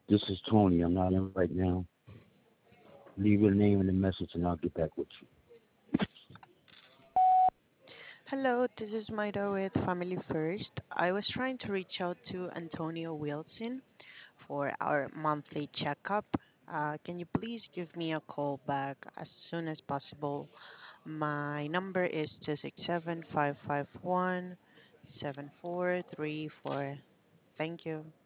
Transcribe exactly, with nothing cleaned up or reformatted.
This is Tony. I'm not in right now. Leave your name and a message, and I'll get back with you. Hello, this is Maida with Family First. I was trying to reach out to Antonio Wilson for our monthly checkup. Uh, can you please give me a call back as soon as possible? My number is two six seven, five five one, seven four three four. Thank you.